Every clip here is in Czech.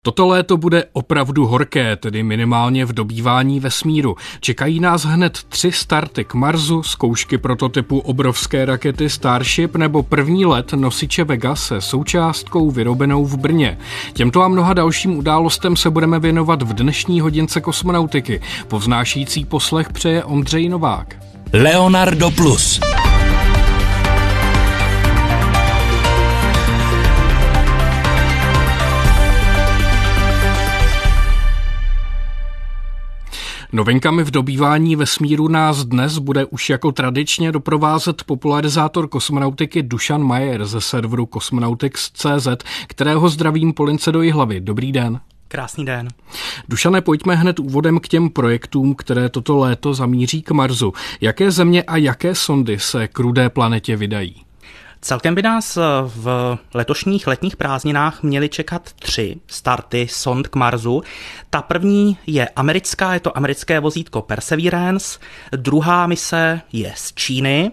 Toto léto bude opravdu horké, tedy minimálně v dobývání vesmíru. Čekají nás hned 3 starty k Marsu, zkoušky prototypu obrovské rakety Starship nebo první let nosiče Vega se součástkou vyrobenou v Brně. Těmto a mnoha dalším událostem se budeme věnovat v dnešní hodince kosmonautiky. Povznášející poslech přeje Ondřej Novák. Leonardo Plus. Novinkami v dobývání vesmíru nás dnes bude už jako tradičně doprovázet popularizátor kosmonautiky Dušan Majer ze serveru Cosmonautics.cz, kterého zdravím po lince do Jihlavy. Dobrý den. Krásný den. Dušane, pojďme hned úvodem k těm projektům, které toto léto zamíří k Marsu. Jaké země a jaké sondy se k rudé planetě vydají? Celkem by nás v letošních letních prázdninách měly čekat 3 starty sond k Marsu. Ta první je americká, je to americké vozítko Perseverance. Druhá mise je z Číny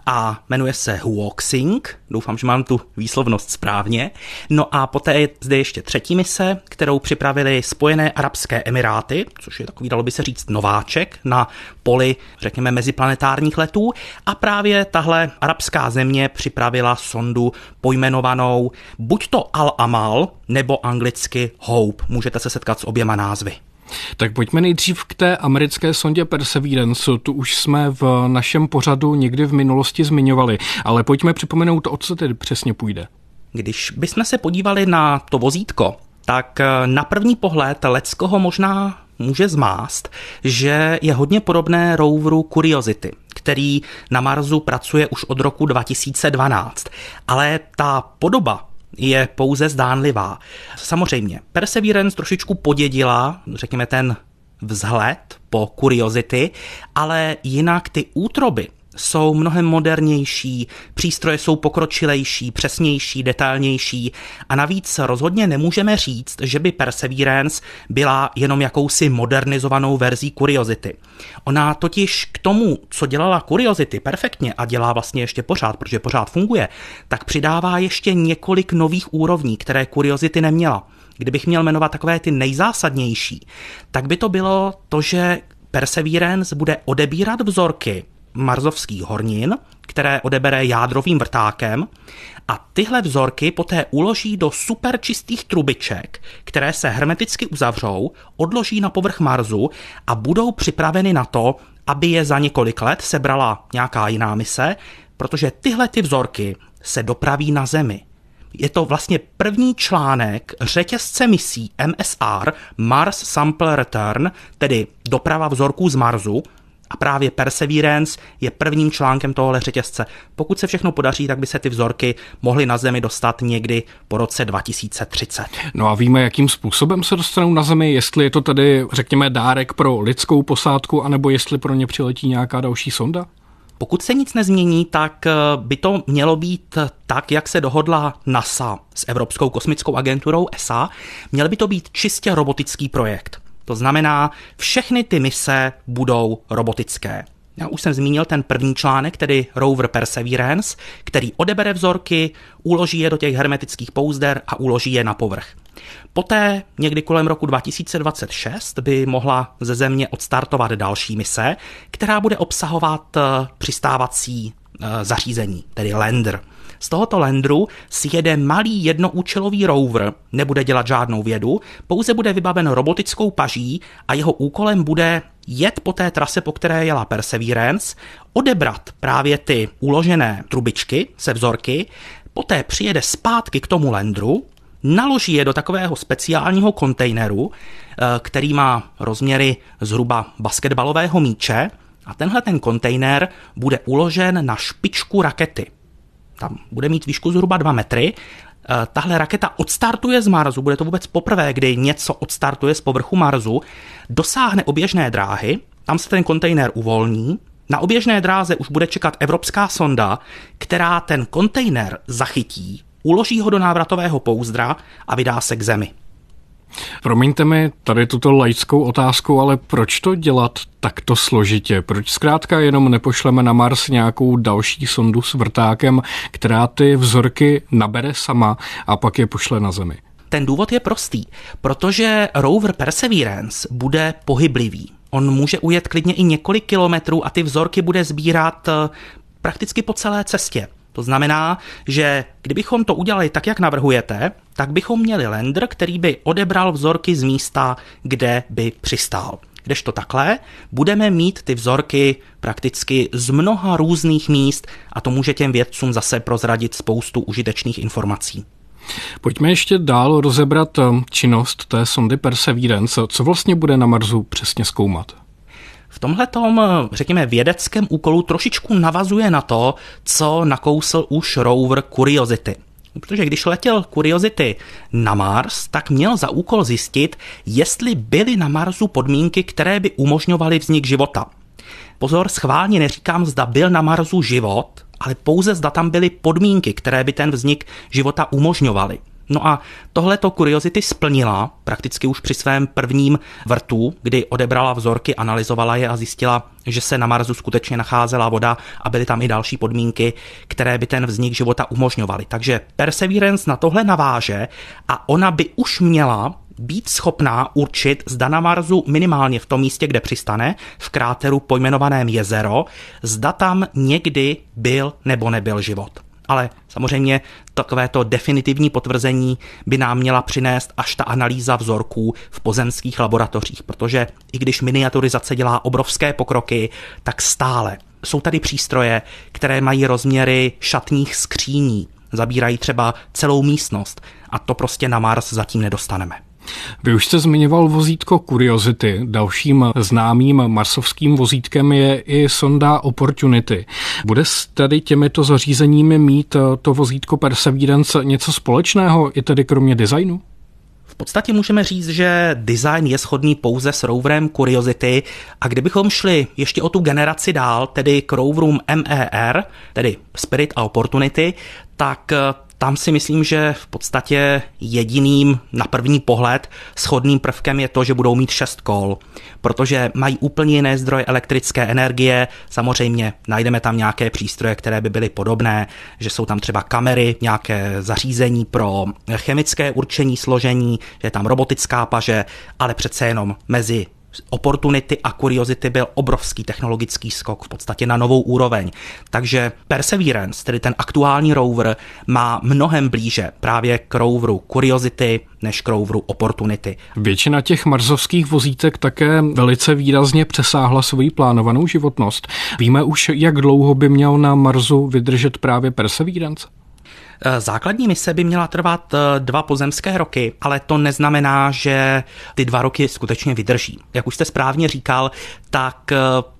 a jmenuje se Huoxing. Doufám, že mám tu výslovnost správně. No a poté je zde ještě 3. mise, kterou připravili Spojené arabské emiráty, což je takový, dalo by se říct, nováček na poli, řekněme, meziplanetárních letů. A právě tahle arabská země připravila sondu pojmenovanou buď to Al-Amal, nebo anglicky Hope. Můžete se setkat s oběma názvy. Tak pojďme nejdřív k té americké sondě Perseverance. Tu už jsme v našem pořadu někdy v minulosti zmiňovali, ale pojďme připomenout, o co tedy přesně půjde. Když bychom se podívali na to vozítko, tak na první pohled leckoho možná může zmást, že je hodně podobné roveru Curiosity, který na Marsu pracuje už od roku 2012. Ale ta podoba je pouze zdánlivá. Samozřejmě, Perseverance trošičku podědila, řekněme, ten vzhled po Curiosity, ale jinak ty útroby jsou mnohem modernější, přístroje jsou pokročilejší, přesnější, detailnější a navíc rozhodně nemůžeme říct, že by Perseverance byla jenom jakousi modernizovanou verzí Curiosity. Ona totiž k tomu, co dělala Curiosity perfektně a dělá vlastně ještě pořád, protože pořád funguje, tak přidává ještě několik nových úrovní, které Curiosity neměla. Kdybych měl jmenovat takové ty nejzásadnější, tak by to bylo to, že Perseverance bude odebírat vzorky marsovských hornin, které odebere jádrovým vrtákem a tyhle vzorky poté uloží do super čistých trubiček, které se hermeticky uzavřou, odloží na povrch Marsu a budou připraveny na to, aby je za několik let sebrala nějaká jiná mise, protože tyhle ty vzorky se dopraví na Zemi. Je to vlastně první článek řetězce misí MSR, Mars Sample Return, tedy doprava vzorků z Marsu, a právě Perseverance je prvním článkem tohohle řetězce. Pokud se všechno podaří, tak by se ty vzorky mohly na Zemi dostat někdy po roce 2030. No a víme, jakým způsobem se dostanou na Zemi, jestli je to tedy, řekněme, dárek pro lidskou posádku, anebo jestli pro ně přiletí nějaká další sonda? Pokud se nic nezmění, tak by to mělo být tak, jak se dohodla NASA s Evropskou kosmickou agenturou ESA. Měl by to být čistě robotický projekt. To znamená, všechny ty mise budou robotické. Já už jsem zmínil ten první článek, tedy rover Perseverance, který odebere vzorky, uloží je do těch hermetických pouzder a uloží je na povrch. Poté někdy kolem roku 2026 by mohla ze Země odstartovat další mise, která bude obsahovat přistávací zařízení, tedy lander. Z tohoto landeru sjede malý jednoúčelový rover, nebude dělat žádnou vědu, pouze bude vybaven robotickou paží a jeho úkolem bude jet po té trase, po které jela Perseverance, odebrat právě ty uložené trubičky se vzorky, poté přijede zpátky k tomu landeru, naloží je do takového speciálního kontejneru, který má rozměry zhruba basketbalového míče a tenhle ten kontejner bude uložen na špičku rakety. Tam bude mít výšku zhruba 2 metry. Tahle raketa odstartuje z Marsu, bude to vůbec poprvé, kdy něco odstartuje z povrchu Marsu, dosáhne oběžné dráhy, tam se ten kontejner uvolní, na oběžné dráze už bude čekat evropská sonda, která ten kontejner zachytí, uloží ho do návratového pouzdra a vydá se k Zemi. Promiňte mi tady tuto laickou otázku, ale proč to dělat takto složitě? Proč zkrátka jenom nepošleme na Mars nějakou další sondu s vrtákem, která ty vzorky nabere sama a pak je pošle na Zemi? Ten důvod je prostý, protože rover Perseverance bude pohyblivý. On může ujet klidně i několik kilometrů a ty vzorky bude sbírat prakticky po celé cestě. To znamená, že kdybychom to udělali tak, jak navrhujete, tak bychom měli lander, který by odebral vzorky z místa, kde by přistál. Kdežto takhle budeme mít ty vzorky prakticky z mnoha různých míst a to může těm vědcům zase prozradit spoustu užitečných informací. Pojďme ještě dál rozebrat činnost té sondy Perseverance. Co vlastně bude na Marsu přesně zkoumat? V tomhletom, řekněme, vědeckém úkolu trošičku navazuje na to, co nakousl už rover Curiosity. Protože když letěl Curiosity na Mars, tak měl za úkol zjistit, jestli byly na Marsu podmínky, které by umožňovaly vznik života. Pozor, schválně neříkám, zda byl na Marsu život, ale pouze zda tam byly podmínky, které by ten vznik života umožňovaly. No a tohleto Curiosity splnila prakticky už při svém prvním vrtu, kdy odebrala vzorky, analyzovala je a zjistila, že se na Marsu skutečně nacházela voda a byly tam i další podmínky, které by ten vznik života umožňovaly. Takže Perseverance na tohle naváže a ona by už měla být schopná určit, zda na Marsu minimálně v tom místě, kde přistane, v kráteru pojmenovaném Jezero, zda tam někdy byl nebo nebyl život. Ale samozřejmě takovéto definitivní potvrzení by nám měla přinést až ta analýza vzorků v pozemských laboratořích, protože i když miniaturizace dělá obrovské pokroky, tak stále jsou tady přístroje, které mají rozměry šatních skříní, zabírají třeba celou místnost a to prostě na Mars zatím nedostaneme. Vy už jste zmiňoval vozítko Curiosity. Dalším známým marsovským vozítkem je i sonda Opportunity. Bude s tady těmito zařízeními mít to vozítko Perseverance něco společného, i tedy kromě designu? V podstatě můžeme říct, že design je shodný pouze s roverem Curiosity a kdybychom šli ještě o tu generaci dál, tedy k roverům MER, tedy Spirit a Opportunity, tak tam si myslím, že v podstatě jediným na první pohled shodným prvkem je to, že budou mít 6 kol, protože mají úplně jiné zdroje elektrické energie, samozřejmě najdeme tam nějaké přístroje, které by byly podobné, že jsou tam třeba kamery, nějaké zařízení pro chemické určení složení, že je tam robotická paže, ale přece jenom mezi Opportunity a Curiosity byl obrovský technologický skok v podstatě na novou úroveň. Takže Perseverance, tedy ten aktuální rover, má mnohem blíže právě k roveru Curiosity než k roveru Opportunity. Většina těch marsovských vozítek také velice výrazně přesáhla svoji plánovanou životnost. Víme už, jak dlouho by měl na Marsu vydržet právě Perseverance? Základní mise by měla trvat 2 pozemské roky, ale to neznamená, že ty 2 roky skutečně vydrží. Jak už jste správně říkal, tak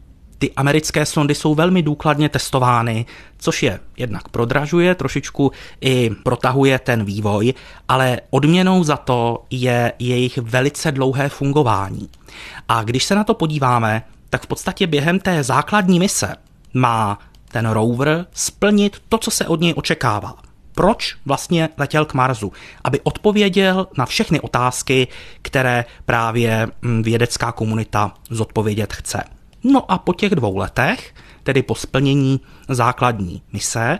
ty americké sondy jsou velmi důkladně testovány, což je jednak prodražuje, trošičku i protahuje ten vývoj, ale odměnou za to je jejich velice dlouhé fungování. A když se na to podíváme, tak v podstatě během té základní mise má ten rover splnit to, co se od něj očekává. Proč vlastně letěl k Marsu? Aby odpověděl na všechny otázky, které právě vědecká komunita zodpovědět chce. No a po těch 2 letech, tedy po splnění základní mise,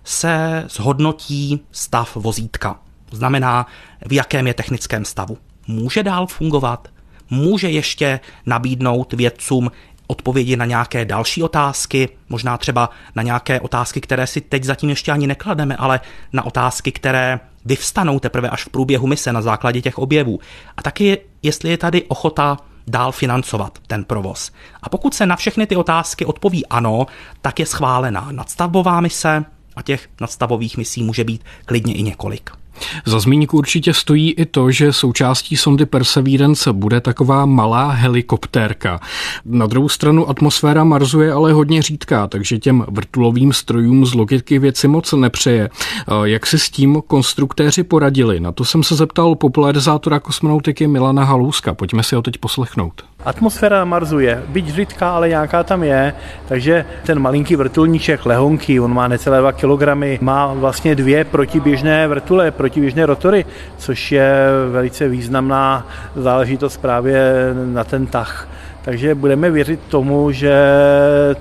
se zhodnotí stav vozítka. To znamená, v jakém je technickém stavu. Může dál fungovat? Může ještě nabídnout vědcům odpovědi na nějaké další otázky, možná třeba na nějaké otázky, které si teď zatím ještě ani neklademe, ale na otázky, které vyvstanou teprve až v průběhu mise na základě těch objevů. A taky, jestli je tady ochota dál financovat ten provoz. A pokud se na všechny ty otázky odpoví ano, tak je schválená nadstavbová mise a těch nadstavbových misí může být klidně i několik. Za zmínku určitě stojí i to, že součástí sondy Perseverance bude taková malá helikoptérka. Na druhou stranu atmosféra Marsu je ale hodně řídká, takže těm vrtulovým strojům z logiky věci moc nepřeje. Jak si s tím konstruktéři poradili? Na to jsem se zeptal popularizátora kosmonautiky Milana Halouska. Pojďme si ho teď poslechnout. Atmosféra na Marsu je, byť řídká, ale nějaká tam je, takže ten malinký vrtulníček lehonký, on má necelé 2 kilogramy, má vlastně 2 protiběžné vrtule, protiběžné rotory, což je velice významná záležitost právě na ten tah. Takže budeme věřit tomu, že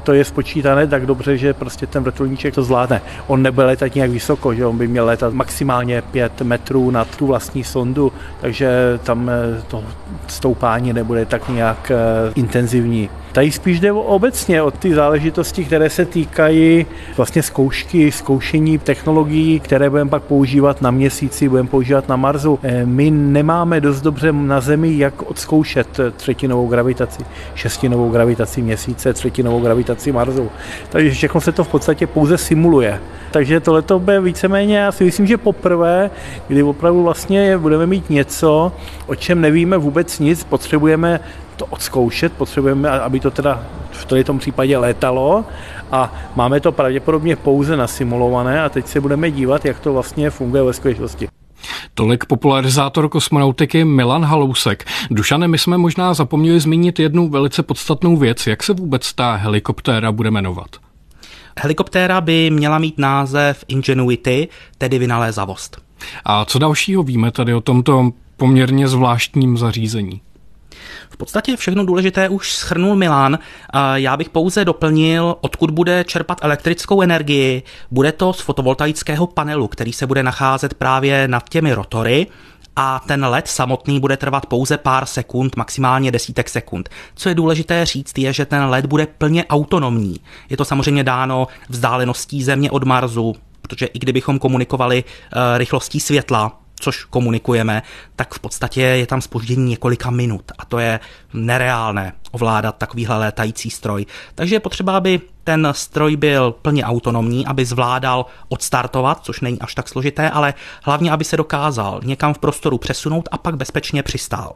to je spočítané tak dobře, že prostě ten vrtulníček to zvládne. On nebude letat nějak vysoko, že on by měl letat maximálně 5 metrů nad tu vlastní sondu, takže tam to stoupání nebude tak nějak intenzivní. Tady spíš jde obecně o ty záležitosti, které se týkají vlastně zkoušení technologií, které budeme pak používat na Měsíci, budeme používat na Marsu. My nemáme dost dobře na Zemi, jak odzkoušet třetinovou gravitaci, šestinovou gravitaci Měsíce, třetinovou gravitaci Marsu. Takže všechno se to v podstatě pouze simuluje. Takže tohleto bude víceméně, já si myslím, že poprvé, kdy opravdu vlastně budeme mít něco, o čem nevíme vůbec nic, potřebujeme to odzkoušet, potřebujeme, aby to teda v tom případě létalo a máme to pravděpodobně pouze nasimulované a teď se budeme dívat, jak to vlastně funguje ve skutečnosti. Tolik popularizátor kosmonautiky Milan Halousek. Dušane, my jsme možná zapomněli zmínit jednu velice podstatnou věc. Jak se vůbec ta helikoptéra bude jmenovat? Helikoptéra by měla mít název Ingenuity, tedy vynalézavost. A co dalšího víme tady o tomto poměrně zvláštním zařízení? V podstatě všechno důležité už shrnul Milan. Já bych pouze doplnil, odkud bude čerpat elektrickou energii. Bude to z fotovoltaického panelu, který se bude nacházet právě nad těmi rotory a ten let samotný bude trvat pouze pár sekund, maximálně desítek sekund. Co je důležité říct, je, že ten let bude plně autonomní. Je to samozřejmě dáno vzdáleností Země od Marsu, protože i kdybychom komunikovali rychlostí světla, což komunikujeme, tak v podstatě je tam zpoždění několika minut a to je nereálné ovládat takovýhle létající stroj. Takže je potřeba, aby ten stroj byl plně autonomní, aby zvládal odstartovat, což není až tak složité, ale hlavně, aby se dokázal někam v prostoru přesunout a pak bezpečně přistál.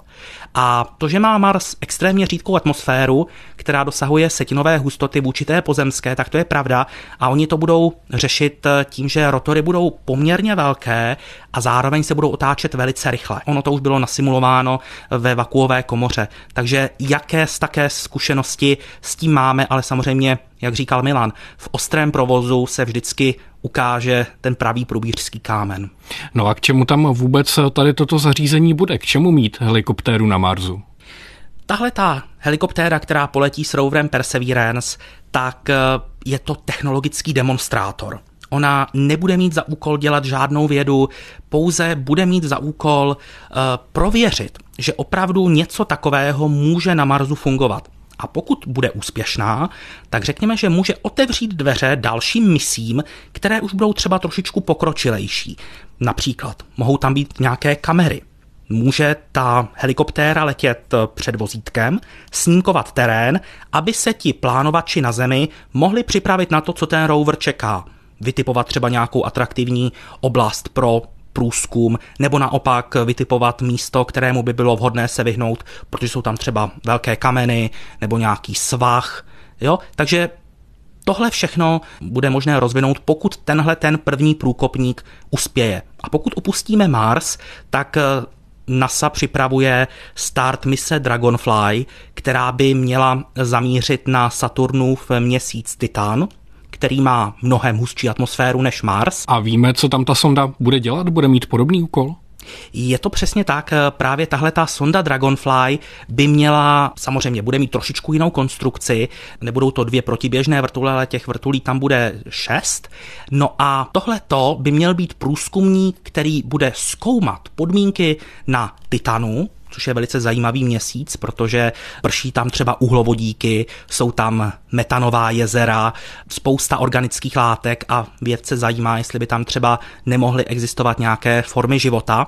A to, že má Mars extrémně řídkou atmosféru, která dosahuje setinové hustoty vůči té pozemské, tak to je pravda a oni to budou řešit tím, že rotory budou poměrně velké a zároveň se budou otáčet velice rychle. Ono to už bylo nasimulováno ve vakuové komoře, takže jaké také zkušenosti s tím máme, ale samozřejmě, jak říkal Milan, v ostrém provozu se vždycky ukáže ten pravý průbířský kámen. No a k čemu tam vůbec tady toto zařízení bude? K čemu mít helikoptéru na Marsu? Tahle ta helikoptéra, která poletí s roverem Perseverance, tak je to technologický demonstrátor. Ona nebude mít za úkol dělat žádnou vědu, pouze bude mít za úkol prověřit, že opravdu něco takového může na Marsu fungovat. A pokud bude úspěšná, tak řekněme, že může otevřít dveře dalším misím, které už budou třeba trošičku pokročilejší. Například mohou tam být nějaké kamery. Může ta helikoptéra letět před vozítkem, snímkovat terén, aby se ti plánovači na Zemi mohli připravit na to, co ten rover čeká. Vytipovat třeba nějakou atraktivní oblast pro průzkum, nebo naopak vytipovat místo, kterému by bylo vhodné se vyhnout, protože jsou tam třeba velké kameny nebo nějaký svah. Jo? Takže tohle všechno bude možné rozvinout, pokud ten první průkopník uspěje. A pokud opustíme Mars, tak NASA připravuje start mise Dragonfly, která by měla zamířit na Saturnův měsíc Titan, který má mnohem hustší atmosféru než Mars. A víme, co tam ta sonda bude dělat? Bude mít podobný úkol? Je to přesně tak, právě tahleta sonda Dragonfly by měla, samozřejmě bude mít trošičku jinou konstrukci, nebudou to 2 protiběžné vrtule, ale těch vrtulí tam bude 6. No a tohleto by měl být průzkumník, který bude zkoumat podmínky na Titanu, což je velice zajímavý měsíc, protože prší tam třeba uhlovodíky, jsou tam metanová jezera, spousta organických látek a vědce zajímá, jestli by tam třeba nemohly existovat nějaké formy života.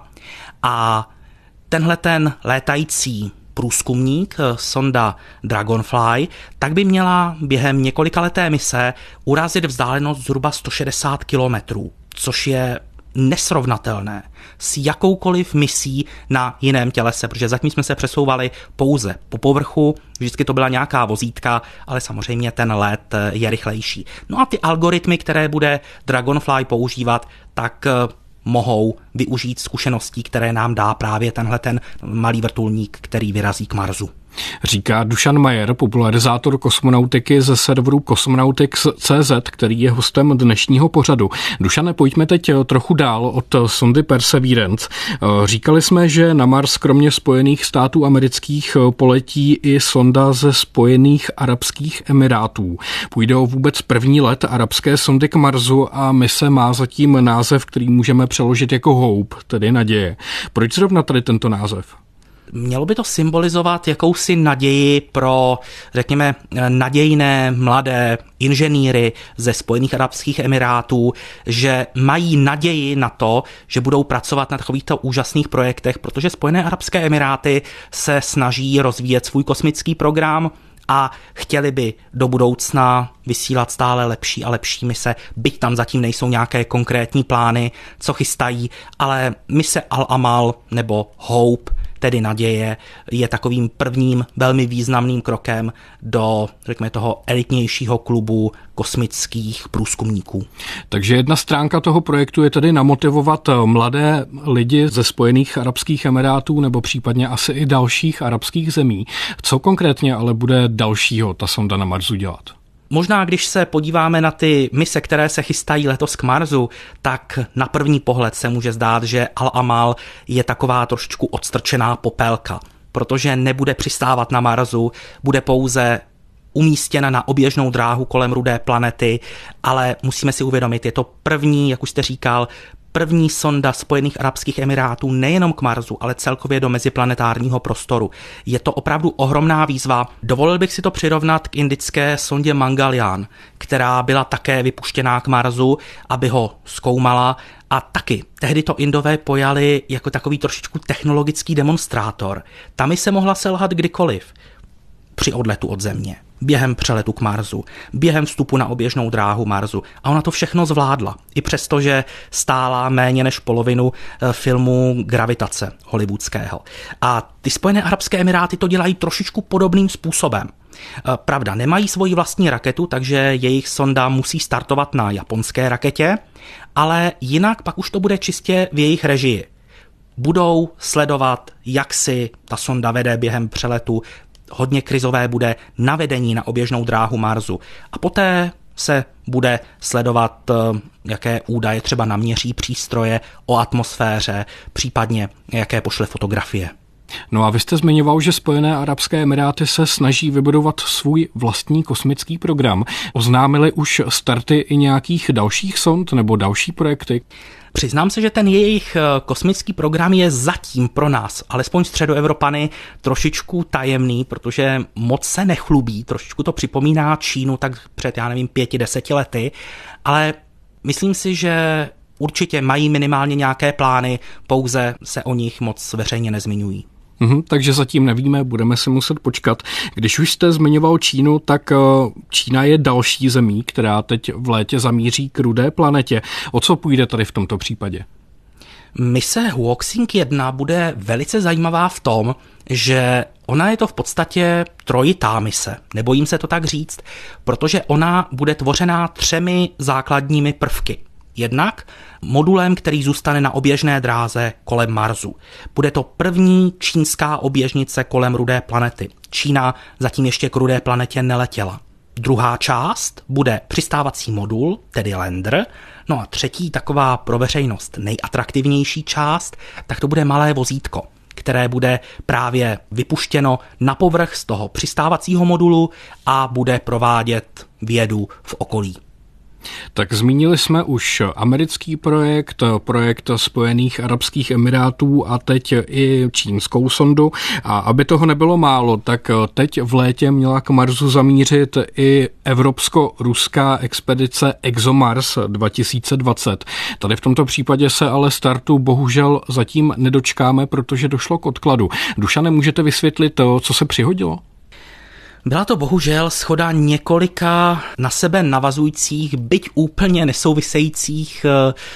A tenhle ten létající průzkumník, sonda Dragonfly, tak by měla během několikaleté mise urazit vzdálenost zhruba 160 kilometrů, což je nesrovnatelné s jakoukoliv misí na jiném tělese, protože zatím jsme se přesouvali pouze po povrchu, vždycky to byla nějaká vozítka, ale samozřejmě ten let je rychlejší. No a ty algoritmy, které bude Dragonfly používat, tak mohou využít zkušeností, které nám dá právě tenhle ten malý vrtulník, který vyrazí k Marsu. Říká Dušan Majer, popularizátor kosmonautiky ze serveru Cosmonautics.cz, který je hostem dnešního pořadu. Dušane, pojďme teď trochu dál od sondy Perseverance. Říkali jsme, že na Mars kromě Spojených států amerických poletí i sonda ze Spojených arabských emirátů. Půjde o vůbec první let arabské sondy k Marsu a mise má zatím název, který můžeme přeložit jako Hope, tedy naděje. Proč zrovna tady tento název? Mělo by to symbolizovat jakousi naději pro, řekněme, nadějné mladé inženýry ze Spojených arabských emirátů, že mají naději na to, že budou pracovat na takovýchto úžasných projektech, protože Spojené arabské emiráty se snaží rozvíjet svůj kosmický program a chtěli by do budoucna vysílat stále lepší a lepší mise, byť tam zatím nejsou nějaké konkrétní plány, co chystají, ale mise Al-Amal nebo Hope, tedy naděje, je takovým prvním velmi významným krokem do, řekněme, toho elitnějšího klubu kosmických průzkumníků. Takže jedna stránka toho projektu je tedy namotivovat mladé lidi ze Spojených arabských emirátů nebo případně asi i dalších arabských zemí. Co konkrétně ale bude dalšího ta sonda na Marsu dělat? Možná, když se podíváme na ty mise, které se chystají letos k Marsu, tak na první pohled se může zdát, že Al-Amal je taková trošičku odstrčená popelka, protože nebude přistávat na Marsu, bude pouze umístěna na oběžnou dráhu kolem rudé planety, ale musíme si uvědomit, je to první, jak už jste říkal, první sonda Spojených arabských emirátů nejenom k Marsu, ale celkově do meziplanetárního prostoru. Je to opravdu ohromná výzva. Dovolil bych si to přirovnat k indické sondě Mangalyaan, která byla také vypuštěná k Marsu, aby ho zkoumala, a taky tehdy to Indové pojali jako takový trošičku technologický demonstrátor. Ta mise mohla selhat kdykoliv při odletu od Země, během přeletu k Marsu, během vstupu na oběžnou dráhu Marsu. A ona to všechno zvládla. I přesto, že stála méně než polovinu filmu Gravitace hollywoodského. A ty Spojené arabské emiráty to dělají trošičku podobným způsobem. Pravda, nemají svoji vlastní raketu, takže jejich sonda musí startovat na japonské raketě, ale jinak pak už to bude čistě v jejich režii. Budou sledovat, jak si ta sonda vede během přeletu. Hodně krizové bude navedení na oběžnou dráhu Marsu. A poté se bude sledovat, jaké údaje třeba naměří přístroje o atmosféře, případně jaké pošle fotografie. No a vy jste zmiňoval, že Spojené arabské emiráty se snaží vybudovat svůj vlastní kosmický program. Oznámili už starty i nějakých dalších sond nebo další projekty? Přiznám se, že ten jejich kosmický program je zatím pro nás, alespoň Středoevropany, trošičku tajemný, protože moc se nechlubí, trošičku to připomíná Čínu tak před, 5-10 lety, ale myslím si, že určitě mají minimálně nějaké plány, pouze se o nich moc veřejně nezmiňují. Takže zatím nevíme, budeme si muset počkat. Když už jste zmiňoval Čínu, tak Čína je další zemí, která teď v létě zamíří k rudé planetě. O co půjde tady v tomto případě? Mise Huoxing 1 bude velice zajímavá v tom, že ona je to v podstatě trojitá mise, nebojím se to tak říct, protože ona bude tvořená 3 základními prvky. Jednak modulem, který zůstane na oběžné dráze kolem Marsu. Bude to první čínská oběžnice kolem rudé planety. Čína zatím ještě k rudé planetě neletěla. Druhá část bude přistávací modul, tedy lander. No a třetí, taková pro veřejnost nejatraktivnější část, tak to bude malé vozítko, které bude právě vypuštěno na povrch z toho přistávacího modulu a bude provádět vědu v okolí. Tak zmínili jsme už americký projekt Spojených arabských emirátů a teď i čínskou sondu. A aby toho nebylo málo, tak teď v létě měla k Marsu zamířit i evropsko-ruská expedice ExoMars 2020. Tady v tomto případě se ale startu bohužel zatím nedočkáme, protože došlo k odkladu. Dušane, můžete vysvětlit to, co se přihodilo? Byla to bohužel shoda několika na sebe navazujících, byť úplně nesouvisejících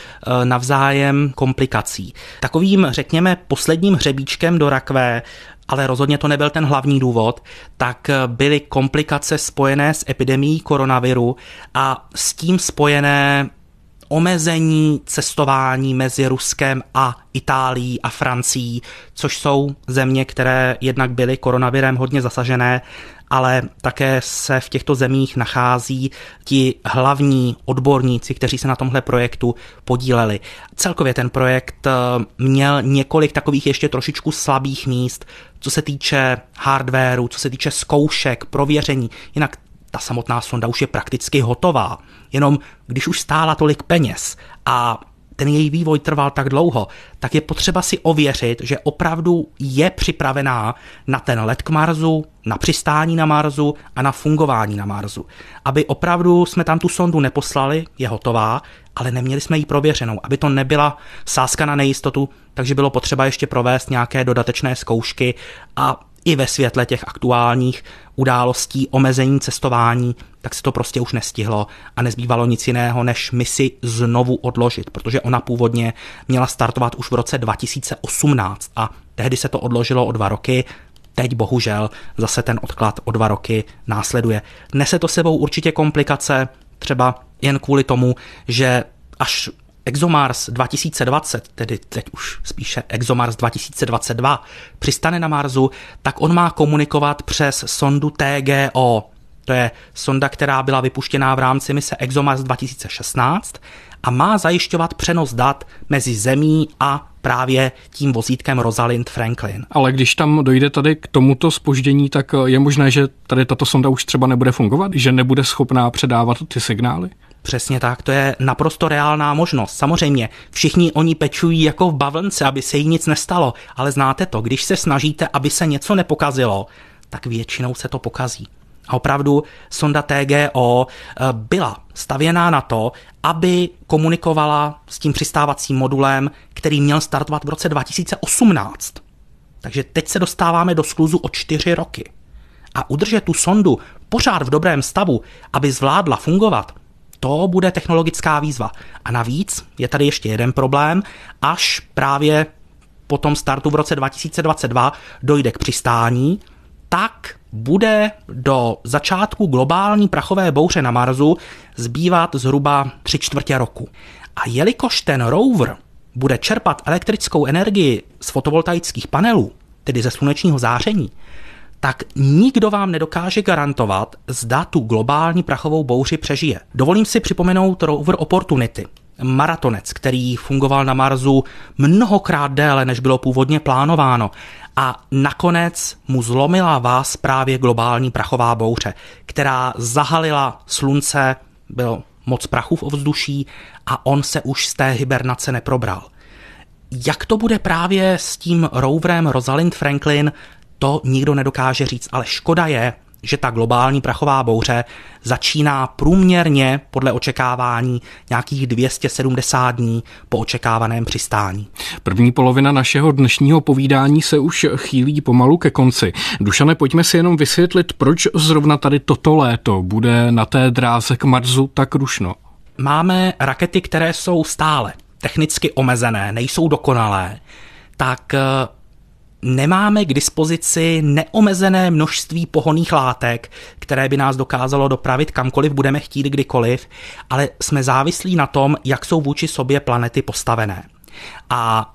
navzájem komplikací. Takovým, řekněme, posledním hřebíčkem do rakve, ale rozhodně to nebyl ten hlavní důvod, tak byly komplikace spojené s epidemií koronaviru a s tím spojené omezení cestování mezi Ruskem a Itálií a Francií, což jsou země, které jednak byly koronavirem hodně zasažené, ale také se v těchto zemích nachází ti hlavní odborníci, kteří se na tomhle projektu podíleli. Celkově ten projekt měl několik takových ještě trošičku slabých míst, co se týče hardwaru, co se týče zkoušek, prověření. Jinak ta samotná sonda už je prakticky hotová. Jenom když už stála tolik peněz a ten její vývoj trval tak dlouho, tak je potřeba si ověřit, že opravdu je připravená na ten let k Marsu, na přistání na Marsu a na fungování na Marsu. Aby opravdu jsme tam tu sondu neposlali, je hotová, ale neměli jsme ji prověřenou, aby to nebyla sázka na nejistotu, takže bylo potřeba ještě provést nějaké dodatečné zkoušky a i ve světle těch aktuálních událostí, omezení cestování, tak se to prostě už nestihlo a nezbývalo nic jiného, než misi znovu odložit, protože ona původně měla startovat už v roce 2018 a tehdy se to odložilo o 2 roky, teď bohužel zase ten odklad o 2 roky následuje. Nese to sebou určitě komplikace, třeba jen kvůli tomu, že až ExoMars 2020, tedy teď už spíše ExoMars 2022, přistane na Marsu, tak on má komunikovat přes sondu TGO. To je sonda, která byla vypuštěná v rámci mise ExoMars 2016 a má zajišťovat přenos dat mezi Zemí a právě tím vozítkem Rosalind Franklin. Ale když tam dojde tady k tomuto zpoždění, tak je možné, že tady tato sonda už třeba nebude fungovat, že nebude schopná předávat ty signály? Přesně tak, to je naprosto reálná možnost. Samozřejmě, všichni oni pečují jako v bavlnce, aby se jí nic nestalo, ale znáte to, když se snažíte, aby se něco nepokazilo, tak většinou se to pokazí. A opravdu sonda TGO byla stavěná na to, aby komunikovala s tím přistávacím modulem, který měl startovat v roce 2018. Takže teď se dostáváme do skluzu o 4 roky. A udržet tu sondu pořád v dobrém stavu, aby zvládla fungovat, to bude technologická výzva. A navíc je tady ještě jeden problém, až právě po tom startu v roce 2022 dojde k přistání, tak bude do začátku globální prachové bouře na Marsu zbývat zhruba 3/4 roku. A jelikož ten rover bude čerpat elektrickou energii z fotovoltaických panelů, tedy ze slunečního záření, tak nikdo vám nedokáže garantovat, zda tu globální prachovou bouři přežije. Dovolím si připomenout rover Opportunity, maratonec, který fungoval na Marsu mnohokrát déle, než bylo původně plánováno. A nakonec mu zlomila vás právě globální prachová bouře, která zahalila slunce, bylo moc prachu v ovzduší a on se už z té hibernace neprobral. Jak to bude právě s tím roverem Rosalind Franklin, to nikdo nedokáže říct, ale škoda je, že ta globální prachová bouře začíná průměrně podle očekávání nějakých 270 dní po očekávaném přistání. První polovina našeho dnešního povídání se už chýlí pomalu ke konci. Dušane, pojďme si jenom vysvětlit, proč zrovna tady toto léto bude na té dráze k Marsu tak rušno. Máme rakety, které jsou stále technicky omezené, nejsou dokonalé, tak nemáme k dispozici neomezené množství pohonných látek, které by nás dokázalo dopravit kamkoliv budeme chtít kdykoliv, ale jsme závislí na tom, jak jsou vůči sobě planety postavené. A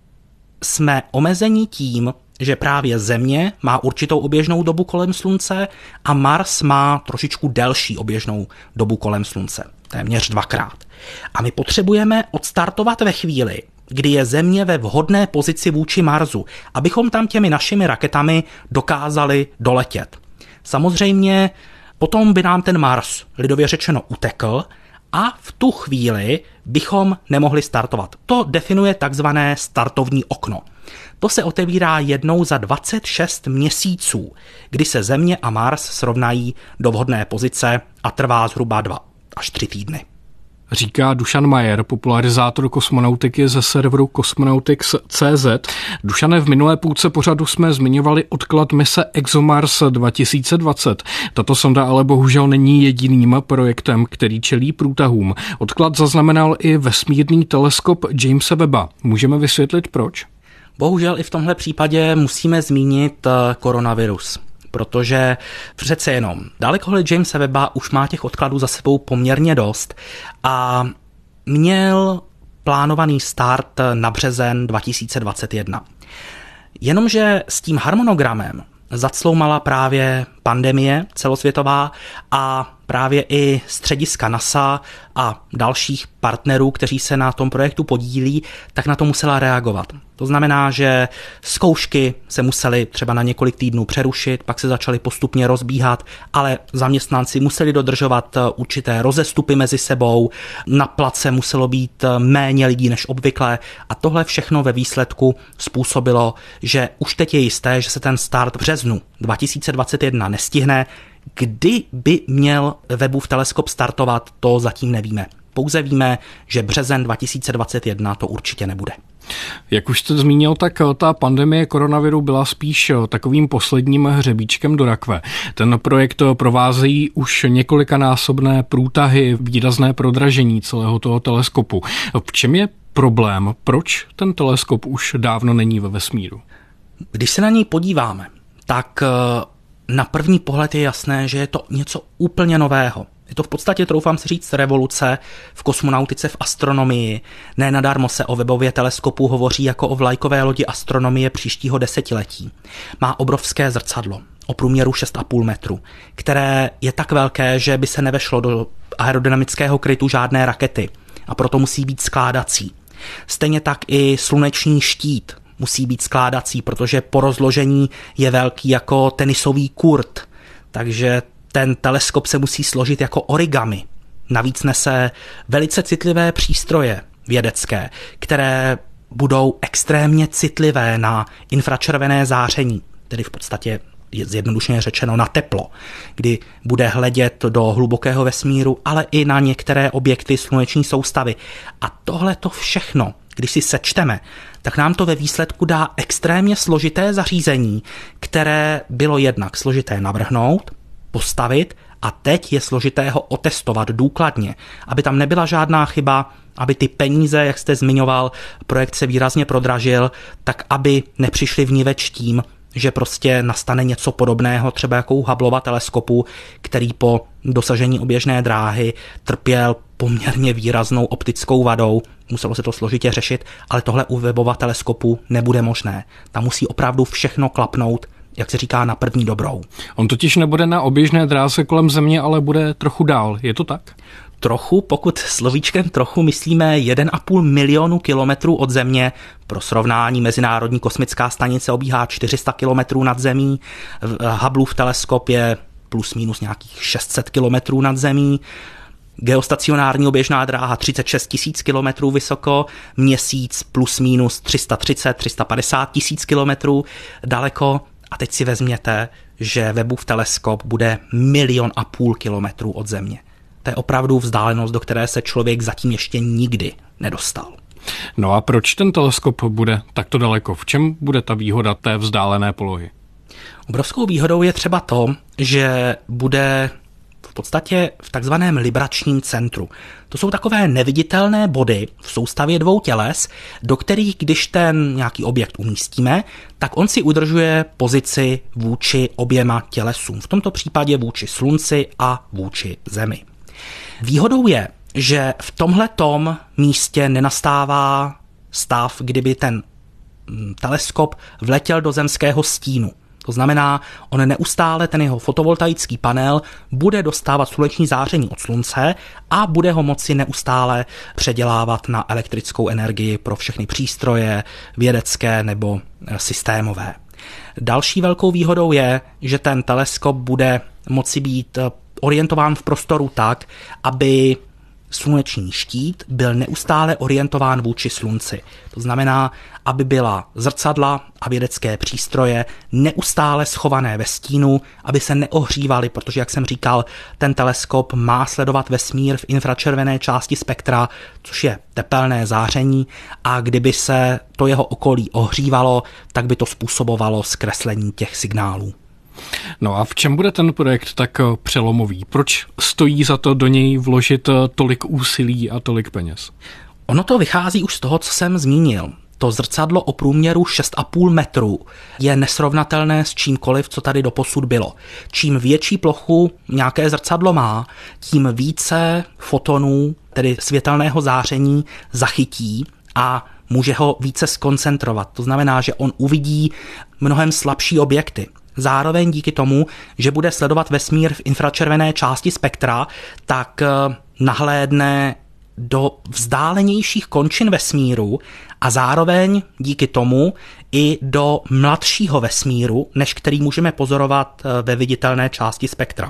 jsme omezení tím, že právě Země má určitou oběžnou dobu kolem Slunce a Mars má trošičku delší oběžnou dobu kolem Slunce, téměř 2krát. A my potřebujeme odstartovat ve chvíli, kdy je Země ve vhodné pozici vůči Marsu, abychom tam těmi našimi raketami dokázali doletět. Samozřejmě potom by nám ten Mars, lidově řečeno, utekl a v tu chvíli bychom nemohli startovat. To definuje takzvané startovní okno. To se otevírá jednou za 26 měsíců, kdy se Země a Mars srovnají do vhodné pozice a trvá zhruba 2 až 3 týdny. Říká Dušan Majer, popularizátor kosmonautiky ze serveru Cosmonautics.cz. Dušane, v minulé půlce pořadu jsme zmiňovali odklad mise ExoMars 2020. Tato sonda ale bohužel není jediným projektem, který čelí průtahům. Odklad zaznamenal i vesmírný teleskop Jamese Webba. Můžeme vysvětlit proč? Bohužel i v tomhle případě musíme zmínit koronavirus. Protože přece jenom dalekohled Jamese Webba už má těch odkladů za sebou poměrně dost a měl plánovaný start na březen 2021. Jenomže s tím harmonogramem zacloumala právě pandemie celosvětová a právě i střediska NASA a dalších partnerů, kteří se na tom projektu podílí, tak na to musela reagovat. To znamená, že zkoušky se musely třeba na několik týdnů přerušit, pak se začaly postupně rozbíhat, ale zaměstnanci museli dodržovat určité rozestupy mezi sebou, na place muselo být méně lidí než obvykle a tohle všechno ve výsledku způsobilo, že už teď je jisté, že se ten start v březnu 2021 nestihne. Kdy by měl Webův teleskop startovat, to zatím nevíme. Pouze víme, že březen 2021 to určitě nebude. Jak už jste zmínil, tak ta pandemie koronaviru byla spíš takovým posledním hřebíčkem do rakve. Ten projekt provázejí už několikanásobné průtahy, výrazné prodražení celého toho teleskopu. V čem je problém? Proč ten teleskop už dávno není ve vesmíru? Když se na něj podíváme, tak na první pohled je jasné, že je to něco úplně nového. Je to v podstatě, troufám si říct, revoluce v kosmonautice, v astronomii. Ne nadarmo se o Webově teleskopu hovoří jako o vlajkové lodi astronomie příštího desetiletí. Má obrovské zrcadlo o průměru 6,5 metru, které je tak velké, že by se nevešlo do aerodynamického krytu žádné rakety a proto musí být skládací. Stejně tak i sluneční štít musí být skládací, protože po rozložení je velký jako tenisový kurt, takže ten teleskop se musí složit jako origami. Navíc nese velice citlivé přístroje vědecké, které budou extrémně citlivé na infračervené záření, tedy v podstatě zjednodušeně řečeno na teplo, kdy bude hledět do hlubokého vesmíru, ale i na některé objekty sluneční soustavy. A tohle to všechno, když si sečteme, tak nám to ve výsledku dá extrémně složité zařízení, které bylo jednak složité navrhnout, postavit a teď je složité ho otestovat důkladně, aby tam nebyla žádná chyba, aby ty peníze, jak jste zmiňoval, projekt se výrazně prodražil, tak aby nepřišli vniveč tím, že prostě nastane něco podobného, třeba jako u Hubbleova teleskopu, který po dosažení oběžné dráhy trpěl poměrně výraznou optickou vadou. Muselo se to složitě řešit, ale tohle u Webbova teleskopu nebude možné. Tam musí opravdu všechno klapnout, jak se říká, na první dobrou. On totiž nebude na oběžné dráze kolem Země, ale bude trochu dál. Je to tak? Trochu, pokud slovíčkem trochu myslíme 1,5 milionu kilometrů od Země. Pro srovnání Mezinárodní kosmická stanice obíhá 400 kilometrů nad Zemí. Hubbleův teleskop je plus minus nějakých 600 kilometrů nad Zemí. Geostacionární oběžná dráha 36 000 kilometrů vysoko, Měsíc plus minus 330-350 000 kilometrů daleko. A teď si vezměte, že Webbův teleskop bude 1,5 milionu kilometrů od Země. To je opravdu vzdálenost, do které se člověk zatím ještě nikdy nedostal. No a proč ten teleskop bude takto daleko? V čem bude ta výhoda té vzdálené polohy? Obrovskou výhodou je třeba to, že bude v podstatě v takzvaném libračním centru. To jsou takové neviditelné body v soustavě dvou těles, do kterých, když ten nějaký objekt umístíme, tak on si udržuje pozici vůči oběma tělesům. V tomto případě vůči Slunci a vůči Zemi. Výhodou je, že v tomhletom místě nenastává stav, kdyby ten teleskop vletěl do zemského stínu. To znamená, on neustále, ten jeho fotovoltaický panel, bude dostávat sluneční záření od slunce a bude ho moci neustále předělávat na elektrickou energii pro všechny přístroje, vědecké nebo systémové. Další velkou výhodou je, že ten teleskop bude moci být orientován v prostoru tak, aby sluneční štít byl neustále orientován vůči slunci. To znamená, aby byla zrcadla a vědecké přístroje neustále schované ve stínu, aby se neohřívaly, protože, jak jsem říkal, ten teleskop má sledovat vesmír v infračervené části spektra, což je tepelné záření, a kdyby se to jeho okolí ohřívalo, tak by to způsobovalo zkreslení těch signálů. No a v čem bude ten projekt tak přelomový? Proč stojí za to do něj vložit tolik úsilí a tolik peněz? Ono to vychází už z toho, co jsem zmínil. To zrcadlo o průměru 6,5 metru je nesrovnatelné s čímkoliv, co tady doposud bylo. Čím větší plochu nějaké zrcadlo má, tím více fotonů tedy světelného záření, zachytí a může ho více skoncentrovat. To znamená, že on uvidí mnohem slabší objekty. Zároveň díky tomu, že bude sledovat vesmír v infračervené části spektra, tak nahlédne do vzdálenějších končin vesmíru a zároveň díky tomu i do mladšího vesmíru, než který můžeme pozorovat ve viditelné části spektra.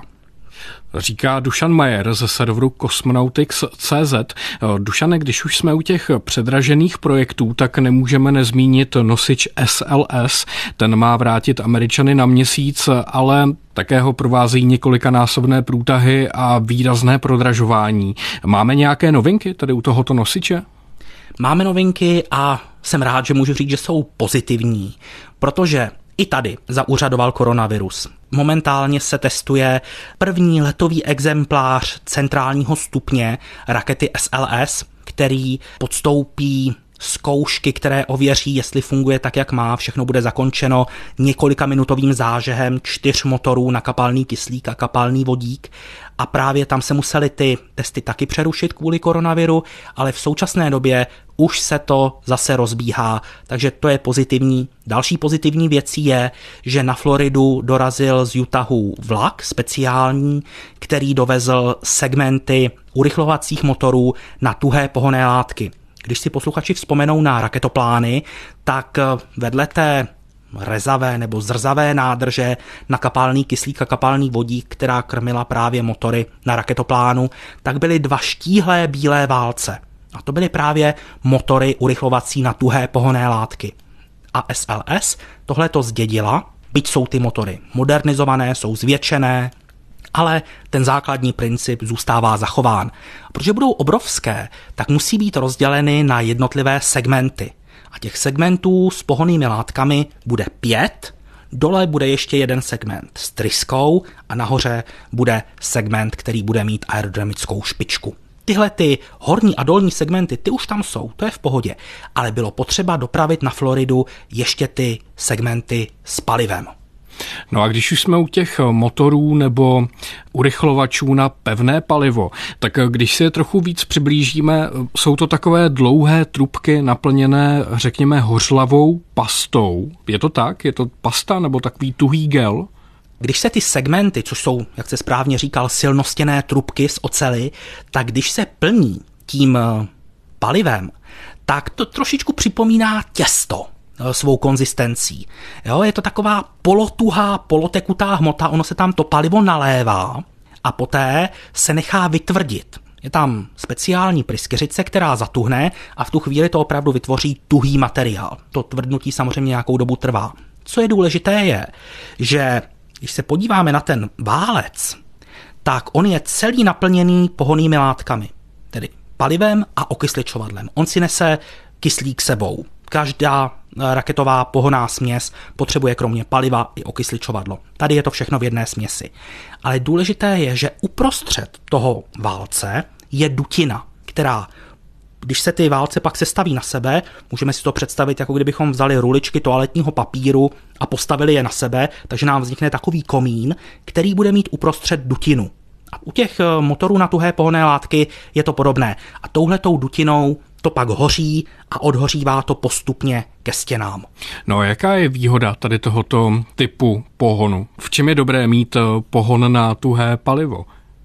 Říká Dušan Majer ze serveru Cosmonautics.cz. Dušane, když už jsme u těch předražených projektů, tak nemůžeme nezmínit nosič SLS. Ten má vrátit Američany na Měsíc, ale také ho provázejí několikanásobné průtahy a výrazné prodražování. Máme nějaké novinky tady u tohoto nosiče? Máme novinky a jsem rád, že můžu říct, že jsou pozitivní, protože i tady zaúřadoval koronavirus. Momentálně se testuje první letový exemplář centrálního stupně rakety SLS, který podstoupí zkoušky, které ověří, jestli funguje tak, jak má. Všechno bude zakončeno několikaminutovým zážehem 4 motorů na kapalný kyslík a kapalný vodík. A právě tam se museli ty testy taky přerušit kvůli koronaviru, ale v současné době už se to zase rozbíhá, takže to je pozitivní. Další pozitivní věcí je, že na Floridu dorazil z Utahu vlak speciální, který dovezl segmenty urychlovacích motorů na tuhé pohonné látky. Když si posluchači vzpomenou na raketoplány, tak vedle té rezavé nebo zrzavé nádrže na kapalný kyslík a kapalný vodík, která krmila právě motory na raketoplánu, tak byly 2 štíhlé bílé válce. A to byly právě motory urychlovací na tuhé pohonné látky. A SLS tohle to zdědila, byť jsou ty motory modernizované, jsou zvětšené, ale ten základní princip zůstává zachován. A protože budou obrovské, tak musí být rozděleny na jednotlivé segmenty. A těch segmentů s pohonnými látkami bude 5, dole bude ještě jeden segment s tryskou a nahoře bude segment, který bude mít aerodynamickou špičku. Tyhle ty horní a dolní segmenty, ty už tam jsou, to je v pohodě, ale bylo potřeba dopravit na Floridu ještě ty segmenty s palivem. No a když už jsme u těch motorů nebo urychlovačů na pevné palivo, tak když si je trochu víc přiblížíme, jsou to takové dlouhé trubky naplněné, řekněme, hořlavou pastou. Je to tak? Je to pasta nebo takový tuhý gel? Když se ty segmenty, což jsou, jak se správně říkal, silnostěné trubky z oceli, tak když se plní tím palivem, tak to trošičku připomíná těsto svou konzistencí. Jo, je to taková polotuhá, polotekutá hmota, ono se tam to palivo nalévá a poté se nechá vytvrdit. Je tam speciální pryskyřice, která zatuhne a v tu chvíli to opravdu vytvoří tuhý materiál. To tvrdnutí samozřejmě nějakou dobu trvá. Co je důležité je, že když se podíváme na ten válec, tak on je celý naplněný pohonnými látkami, tedy palivem a okysličovadlem. On si nese kyslík sebou. Každá raketová pohonná směs potřebuje kromě paliva i okysličovadlo. Tady je to všechno v jedné směsi. Ale důležité je, že uprostřed toho válce je dutina, která, když se ty válce pak sestaví na sebe, můžeme si to představit, jako kdybychom vzali ruličky toaletního papíru a postavili je na sebe, takže nám vznikne takový komín, který bude mít uprostřed dutinu. A u těch motorů na tuhé pohonné látky je to podobné. A touhletou dutinou to pak hoří a odhořívá to postupně ke stěnám. No a jaká je výhoda tady tohoto typu pohonu? V čem je dobré mít pohon na tuhé palivo?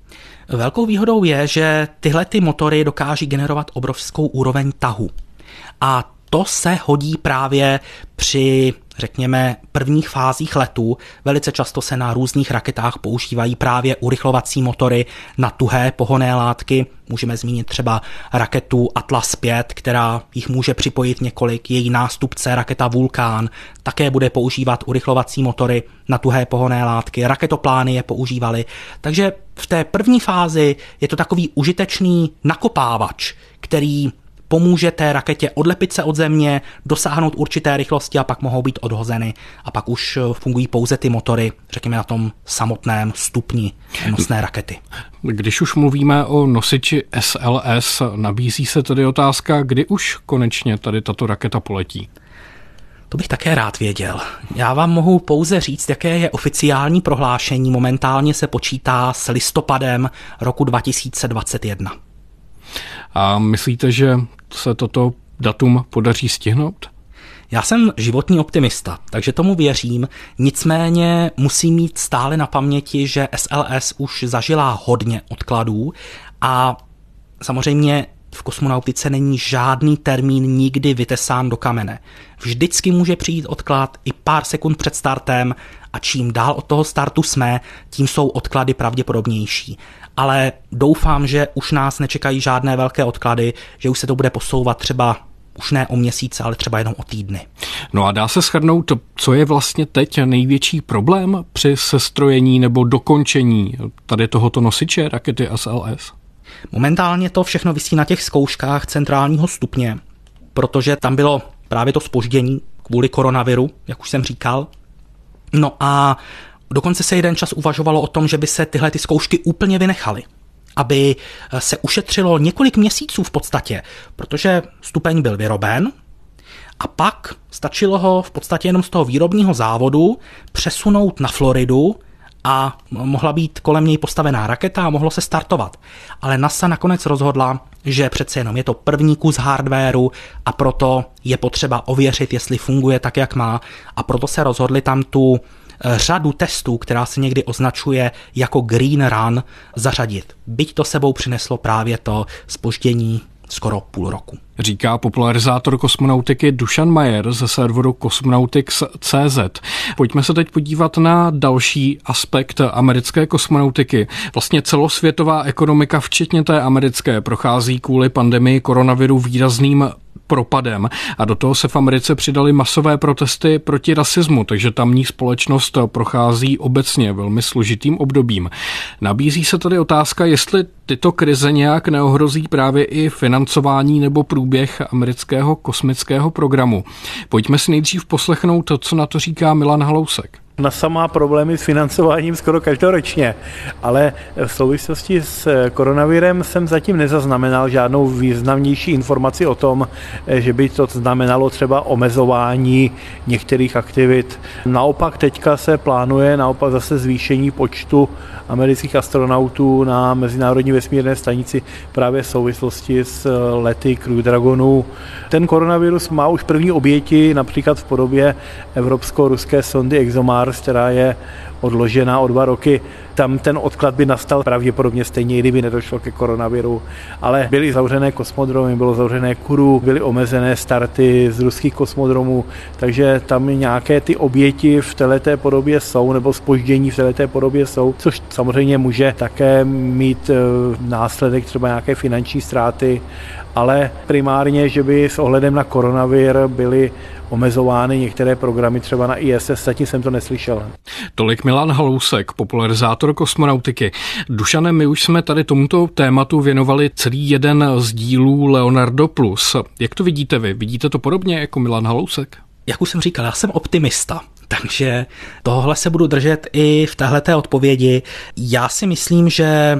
Velkou výhodou je, že tyhle ty motory dokáží generovat obrovskou úroveň tahu. A to se hodí právě při, řekněme, prvních fázích letu. Velice často se na různých raketách používají právě urychlovací motory na tuhé pohonné látky. Můžeme zmínit třeba raketu Atlas 5, která jich může připojit několik. Její nástupce, raketa Vulkán, také bude používat urychlovací motory na tuhé pohonné látky. Raketoplány je používaly. Takže v té první fázi je to takový užitečný nakopávač, který pomůže té raketě odlepit se od země, dosáhnout určité rychlosti a pak mohou být odhozeny. A pak už fungují pouze ty motory, řekněme, na tom samotném stupni nosné rakety. Když už mluvíme o nosiči SLS, nabízí se tedy otázka, kdy už konečně tady tato raketa poletí? To bych také rád věděl. Já vám mohu pouze říct, jaké je oficiální prohlášení. Momentálně se počítá s listopadem roku 2021. A myslíte, že se toto datum podaří stihnout? Já jsem životní optimista, takže tomu věřím, nicméně musím mít stále na paměti, že SLS už zažila hodně odkladů a samozřejmě v kosmonautice není žádný termín nikdy vytesán do kamene. Vždycky může přijít odklad i pár sekund před startem a čím dál od toho startu jsme, tím jsou odklady pravděpodobnější. Ale doufám, že už nás nečekají žádné velké odklady, že už se to bude posouvat třeba už ne o měsíce, ale třeba jenom o týdny. No a dá se shrnout, co je vlastně teď největší problém při sestrojení nebo dokončení tady tohoto nosiče rakety SLS? Momentálně to všechno visí na těch zkouškách centrálního stupně, protože tam bylo právě to zpoždění kvůli koronaviru, jak už jsem říkal. No a dokonce se jeden čas uvažovalo o tom, že by se tyhle ty zkoušky úplně vynechaly, aby se ušetřilo několik měsíců v podstatě, protože stupeň byl vyroben a pak stačilo ho v podstatě jenom z toho výrobního závodu přesunout na Floridu a mohla být kolem něj postavená raketa a mohlo se startovat. Ale NASA nakonec rozhodla, že přece jenom je to první kus hardwaru a proto je potřeba ověřit, jestli funguje tak, jak má, a proto se rozhodli tam tu řadu testů, která se někdy označuje jako Green Run, zařadit. Byť to sebou přineslo právě to zpoždění skoro půl roku. Říká popularizátor kosmonautiky Dušan Majer ze serveru Cosmonautics.cz. Pojďme se teď podívat na další aspekt americké kosmonautiky. Vlastně celosvětová ekonomika, včetně té americké, prochází kvůli pandemii koronaviru výrazným propadem a do toho se v Americe přidaly masové protesty proti rasismu, takže tamní společnost prochází obecně velmi složitým obdobím. Nabízí se tady otázka, jestli tyto krize nějak neohrozí právě i financování nebo průběh amerického kosmického programu. Pojďme si nejdřív poslechnout to, co na to říká Milan Halousek. NASA má problémy s financováním skoro každoročně, ale v souvislosti s koronavirem jsem zatím nezaznamenal žádnou významnější informaci o tom, že by to znamenalo třeba omezování některých aktivit. Naopak teďka se plánuje zase zvýšení počtu amerických astronautů na Mezinárodní vesmírné stanici právě v souvislosti s lety Crew Dragonů. Ten koronavirus má už první oběti, například v podobě evropsko-ruské sondy ExoMars, která je odložena o 2 roky. Tam ten odklad by nastal pravděpodobně stejně, kdyby nedošlo ke koronaviru. Ale byly zavřené kosmodromy, bylo zavřené Kourou, byly omezené starty z ruských kosmodromů, takže tam nějaké ty oběti v této podobě jsou, nebo zpoždění v této podobě jsou, což samozřejmě může také mít následek třeba nějaké finanční ztráty, ale primárně, že by s ohledem na koronavir byly omezovány některé programy třeba na ISS, zatím jsem to neslyšel. Tolik Milan Halousek, popularizátor kosmonautiky. Dušane, my už jsme tady tomuto tématu věnovali celý jeden z dílů Leonardo Plus. Jak to vidíte vy? Vidíte to podobně jako Milan Halousek? Jak už jsem říkal, já jsem optimista, takže tohle se budu držet i v téhleté odpovědi. Já si myslím, že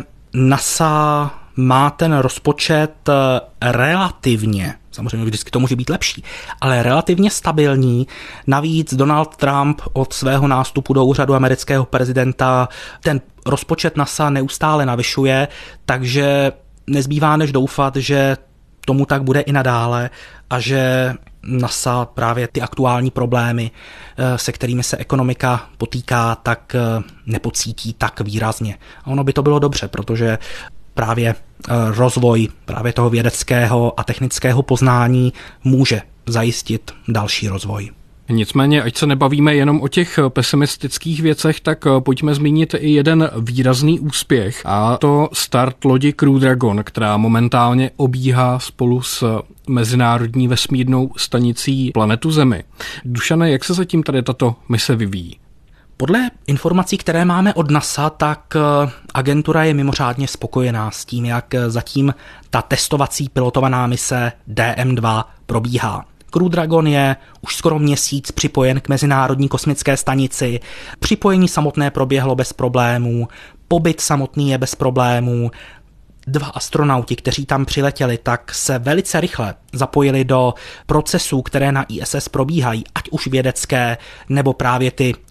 NASA má ten rozpočet relativně, samozřejmě vždycky to může být lepší, ale relativně stabilní. Navíc Donald Trump od svého nástupu do úřadu amerického prezidenta ten rozpočet NASA neustále navyšuje, takže nezbývá než doufat, že tomu tak bude i nadále a že NASA právě ty aktuální problémy, se kterými se ekonomika potýká, tak nepocítí tak výrazně. A ono by to bylo dobře, protože právě rozvoj právě toho vědeckého a technického poznání může zajistit další rozvoj. Nicméně, ať se nebavíme jenom o těch pesimistických věcech, tak pojďme zmínit i jeden výrazný úspěch, a to start lodi Crew Dragon, která momentálně obíhá spolu s Mezinárodní vesmírnou stanicí planetu Zemi. Dušane, jak se zatím tady tato mise vyvíjí? Podle informací, které máme od NASA, tak agentura je mimořádně spokojená s tím, jak zatím ta testovací pilotovaná mise DM-2 probíhá. Crew Dragon je už skoro měsíc připojen k Mezinárodní kosmické stanici. Připojení samotné proběhlo bez problémů, pobyt samotný je bez problémů. 2 astronauti, kteří tam přiletěli, tak se velice rychle zapojili do procesů, které na ISS probíhají, ať už vědecké, nebo právě ty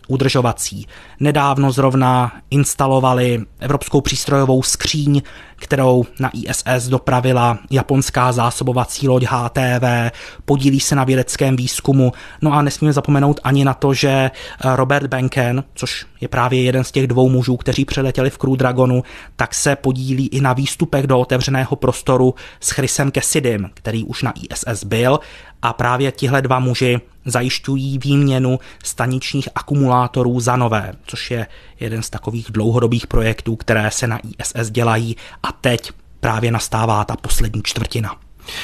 udržovací. Nedávno zrovna instalovali evropskou přístrojovou skříň, kterou na ISS dopravila japonská zásobovací loď HTV, podílí se na vědeckém výzkumu. No a nesmíme zapomenout ani na to, že Robert Behnken, což je právě jeden z těch 2 mužů, kteří přeletěli v Crew Dragonu, tak se podílí i na výstupech do otevřeného prostoru s Chrisem Cassidym, který už na ISS byl, a právě tihle 2 muži zajišťují výměnu staničních akumulátorů za nové, což je jeden z takových dlouhodobých projektů, které se na ISS dělají, a teď právě nastává ta poslední čtvrtina.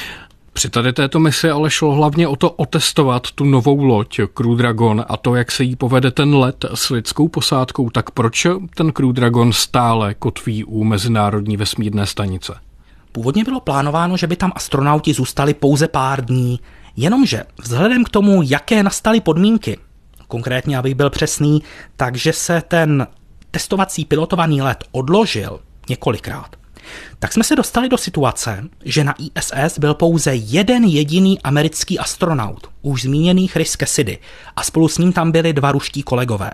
Při tady této misi ale šlo hlavně o to otestovat tu novou loď Crew Dragon a to, jak se jí povede ten let s lidskou posádkou. Tak proč ten Crew Dragon stále kotví u Mezinárodní vesmírné stanice? Původně bylo plánováno, že by tam astronauti zůstali pouze pár dní, jenomže vzhledem k tomu, jaké nastaly podmínky, konkrétně abych byl přesný, takže se ten testovací pilotovaný let odložil několikrát, tak jsme se dostali do situace, že na ISS byl pouze jeden jediný americký astronaut, už zmíněný Chris Cassidy, a spolu s ním tam byli 2 ruští kolegové.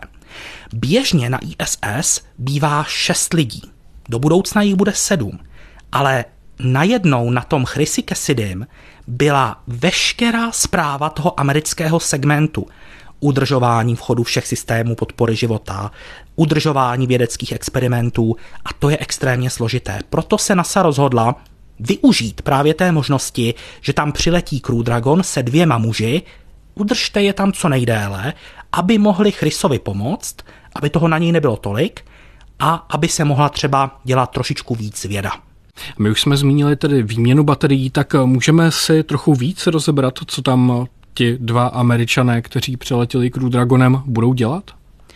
Běžně na ISS bývá 6 lidí, do budoucna jich bude 7, ale najednou na tom Chrisi Cassidym byla veškerá správa toho amerického segmentu, udržování v chodu všech systémů podpory života, udržování vědeckých experimentů, a to je extrémně složité. Proto se NASA rozhodla využít právě té možnosti, že tam přiletí Crew Dragon se 2 muži, udržte je tam co nejdéle, aby mohli Chrisovi pomoct, aby toho na něj nebylo tolik a aby se mohla třeba dělat trošičku víc věda. My už jsme zmínili tedy výměnu baterií, tak můžeme si trochu víc rozebrat, co tam ti 2 Američané, kteří přeletěli Crew Dragonem, budou dělat?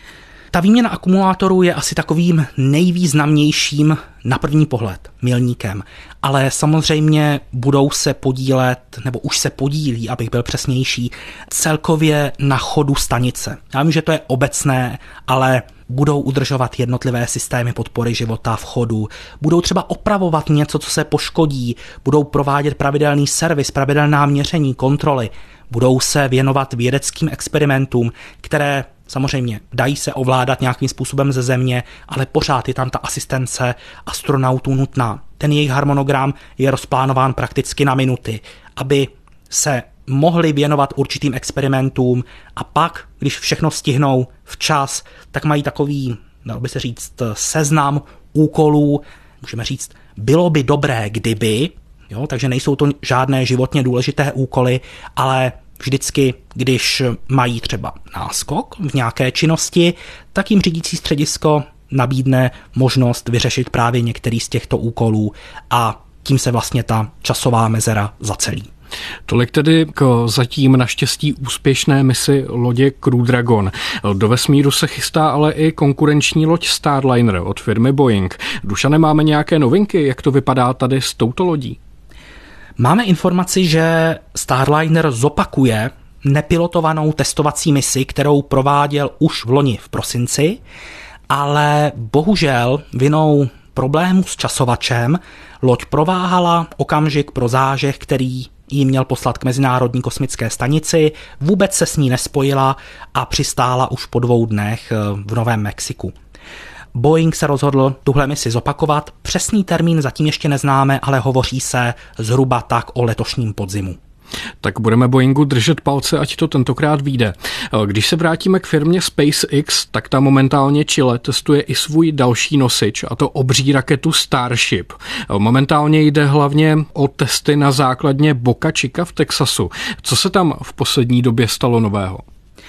Ta výměna akumulátorů je asi takovým nejvýznamnějším na první pohled milníkem, ale samozřejmě budou se podílet, nebo už se podílí, abych byl přesnější, celkově na chodu stanice. Já vím, že to je obecné, ale budou udržovat jednotlivé systémy podpory života v chodu, budou třeba opravovat něco, co se poškodí, budou provádět pravidelný servis, pravidelná měření, kontroly, budou se věnovat vědeckým experimentům, které samozřejmě dají se ovládat nějakým způsobem ze Země, ale pořád je tam ta asistence astronautů nutná. Ten jejich harmonogram je rozplánován prakticky na minuty, aby se mohli věnovat určitým experimentům, a pak, když všechno stihnou včas, tak mají takový, dalo by se říct, seznam úkolů, můžeme říct, bylo by dobré, kdyby, jo, takže nejsou to žádné životně důležité úkoly, ale vždycky, když mají třeba náskok v nějaké činnosti, tak jim řídící středisko nabídne možnost vyřešit právě některý z těchto úkolů a tím se vlastně ta časová mezera zacelí. Tolik tedy k zatím naštěstí úspěšné misi lodě Crew Dragon. Do vesmíru se chystá ale i konkurenční loď Starliner od firmy Boeing. Dušane, máme nějaké novinky, jak to vypadá tady s touto lodí? Máme informaci, že Starliner zopakuje nepilotovanou testovací misi, kterou prováděl už v loni v prosinci, ale bohužel vinou problému s časovačem loď prováhala okamžik pro zážeh, který ji měl poslat k Mezinárodní kosmické stanici, vůbec se s ní nespojila a přistála už po 2 dnech v Novém Mexiku. Boeing se rozhodl tuhle misi zopakovat, přesný termín zatím ještě neznáme, ale hovoří se zhruba tak o letošním podzimu. Tak budeme Boeingu držet palce, ať to tentokrát vyjde. Když se vrátíme k firmě SpaceX, tak ta momentálně čile testuje i svůj další nosič, a to obří raketu Starship. Momentálně jde hlavně o testy na základně Boca Chica v Texasu. Co se tam v poslední době stalo nového?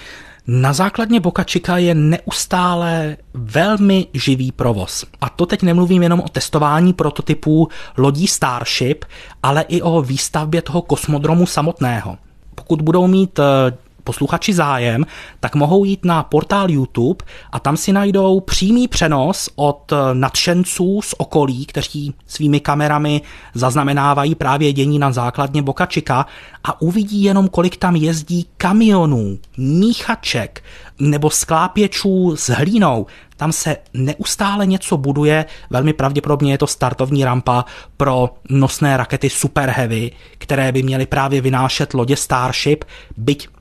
Na základně Boca Chica je neustále velmi živý provoz. A to teď nemluvím jenom o testování prototypů lodí Starship, ale i o výstavbě toho kosmodromu samotného. Pokud budou mít posluchači zájem, tak mohou jít na portál YouTube a tam si najdou přímý přenos od nadšenců z okolí, kteří svými kamerami zaznamenávají právě dění na základně Boca Chica a uvidí jenom, kolik tam jezdí kamionů, míchaček nebo sklápěčů s hlínou. Tam se neustále něco buduje, velmi pravděpodobně je to startovní rampa pro nosné rakety Super Heavy, které by měly právě vynášet lodě Starship, byť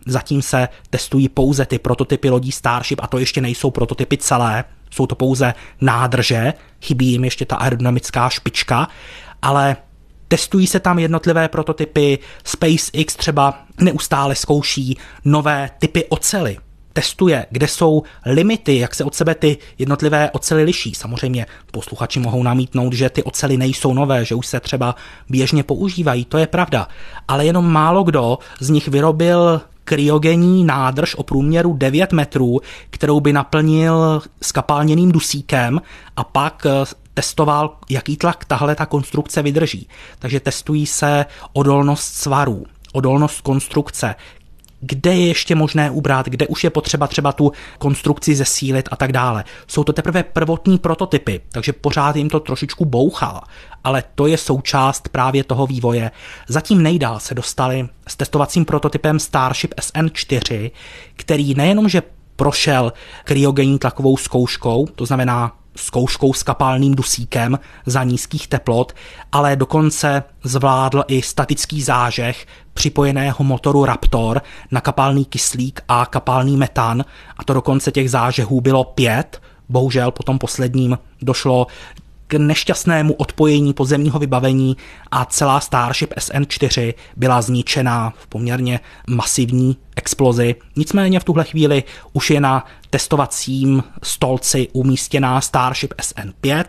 zatím se testují pouze ty prototypy lodí Starship a to ještě nejsou prototypy celé, jsou to pouze nádrže, chybí jim ještě ta aerodynamická špička, ale testují se tam jednotlivé prototypy, SpaceX třeba neustále zkouší nové typy oceli. Testuje, kde jsou limity, jak se od sebe ty jednotlivé ocely liší. Samozřejmě posluchači mohou namítnout, že ty ocely nejsou nové, že už se třeba běžně používají, to je pravda. Ale jenom málo kdo z nich vyrobil kryogenní nádrž o průměru 9 metrů, kterou by naplnil skapalněným dusíkem a pak testoval, jaký tlak tahle ta konstrukce vydrží. Takže testují se odolnost svarů, odolnost konstrukce, kde je ještě možné ubrat, kde už je potřeba třeba tu konstrukci zesílit a tak dále. Jsou to teprve prvotní prototypy, takže pořád jim to trošičku bouchá, ale to je součást právě toho vývoje. Zatím nejdál se dostali s testovacím prototypem Starship SN4, který nejenom, že prošel kryogenní tlakovou zkouškou, to znamená zkouškou s kapalným dusíkem za nízkých teplot, ale dokonce zvládl i statický zážeh připojeného motoru Raptor na kapalný kyslík a kapalný metan, a to dokonce těch zážehů bylo 5. Bohužel po tom posledním došlo k nešťastnému odpojení podzemního vybavení a celá Starship SN4 byla zničena v poměrně masivní explozi. Nicméně v tuhle chvíli už je na testovacím stolci umístěná Starship SN5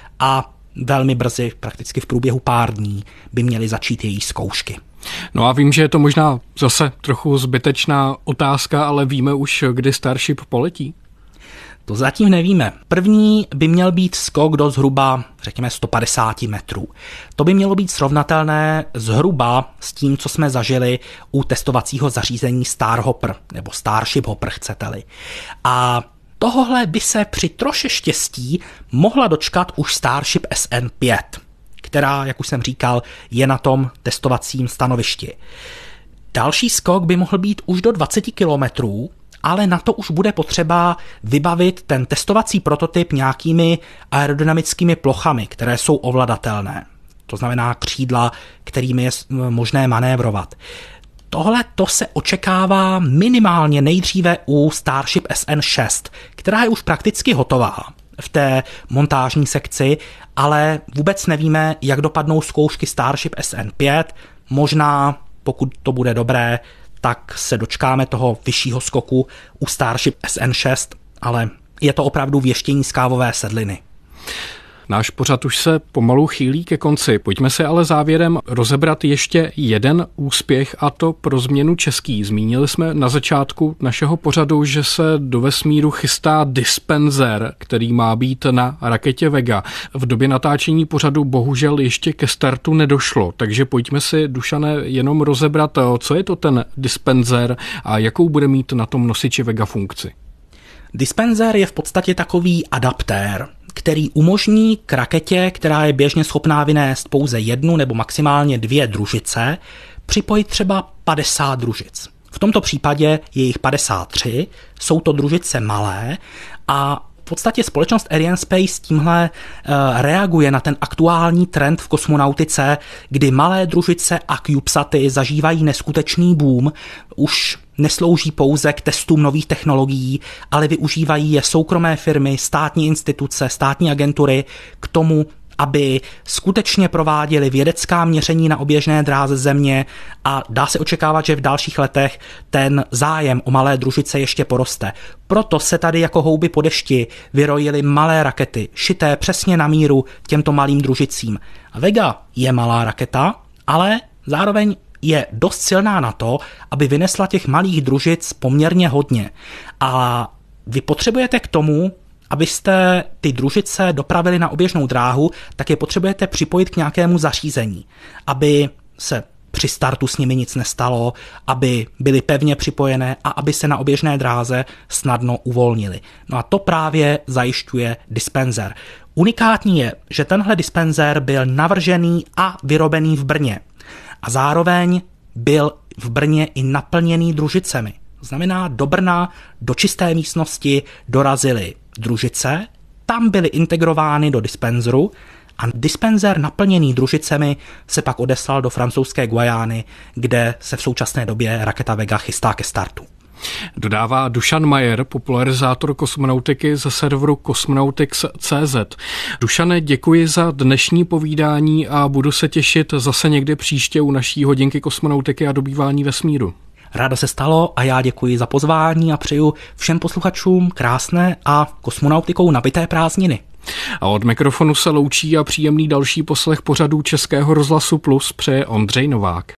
a velmi brzy, prakticky v průběhu pár dní, by měly začít její zkoušky. No a vím, že je to možná zase trochu zbytečná otázka, ale víme už, kdy Starship poletí? To zatím nevíme. První by měl být skok do zhruba, řekněme, 150 metrů. To by mělo být srovnatelné zhruba s tím, co jsme zažili u testovacího zařízení Starhopper, nebo Starship Hopper, chcete-li. A tohle by se při troše štěstí mohla dočkat už Starship SN5, která, jak už jsem říkal, je na tom testovacím stanovišti. Další skok by mohl být už do 20 kilometrů, ale na to už bude potřeba vybavit ten testovací prototyp nějakými aerodynamickými plochami, které jsou ovladatelné. To znamená křídla, kterými je možné manévrovat. Tohle to se očekává minimálně nejdříve u Starship SN6, která je už prakticky hotová v té montážní sekci, ale vůbec nevíme, jak dopadnou zkoušky Starship SN5. Možná, pokud to bude dobré, tak se dočkáme toho vyššího skoku u Starship SN6, ale je to opravdu věštění z kávové sedliny. Náš pořad už se pomalu chýlí ke konci. Pojďme si ale závěrem rozebrat ještě jeden úspěch, a to pro změnu český. Zmínili jsme na začátku našeho pořadu, že se do vesmíru chystá dispenzer, který má být na raketě Vega. V době natáčení pořadu bohužel ještě ke startu nedošlo, takže pojďme si, Dušane, jenom rozebrat, co je to ten dispenzer a jakou bude mít na tom nosiči Vega funkci. Dispenzer je v podstatě takový adaptér, který umožní k raketě, která je běžně schopná vynést pouze 1 nebo maximálně 2 družice, připojit třeba 50 družic. V tomto případě je jich 53, jsou to družice malé a v podstatě společnost Arianespace tímhle reaguje na ten aktuální trend v kosmonautice, kdy malé družice a CubeSaty zažívají neskutečný boom, už neslouží pouze k testům nových technologií, ale využívají je soukromé firmy, státní instituce, státní agentury k tomu, aby skutečně prováděli vědecká měření na oběžné dráze Země, a dá se očekávat, že v dalších letech ten zájem o malé družice ještě poroste. Proto se tady jako houby po dešti vyrojily malé rakety, šité přesně na míru těmto malým družicím. Vega je malá raketa, ale zároveň je dost silná na to, aby vynesla těch malých družic poměrně hodně. A vy potřebujete k tomu, abyste ty družice dopravili na oběžnou dráhu, tak je potřebujete připojit k nějakému zařízení, aby se při startu s nimi nic nestalo, aby byly pevně připojené a aby se na oběžné dráze snadno uvolnili. No a to právě zajišťuje dispenzer. Unikátní je, že tenhle dispenzer byl navržený a vyrobený v Brně. A zároveň byl v Brně i naplněný družicemi. To znamená, do Brna, do čisté místnosti dorazily družice, tam byly integrovány do dispenzeru a dispenzer naplněný družicemi se pak odeslal do francouzské Guajány, kde se v současné době raketa Vega chystá ke startu. Dodává Dušan Majer, popularizátor kosmonautiky ze serveru Cosmonautics.cz. Dušane, děkuji za dnešní povídání a budu se těšit zase někdy příště u naší hodinky kosmonautiky a dobývání vesmíru. Rádo se stalo a já děkuji za pozvání a přeju všem posluchačům krásné a kosmonautikou nabité prázdniny. A od mikrofonu se loučí a příjemný další poslech pořadů Českého rozhlasu Plus přeje Ondřej Novák.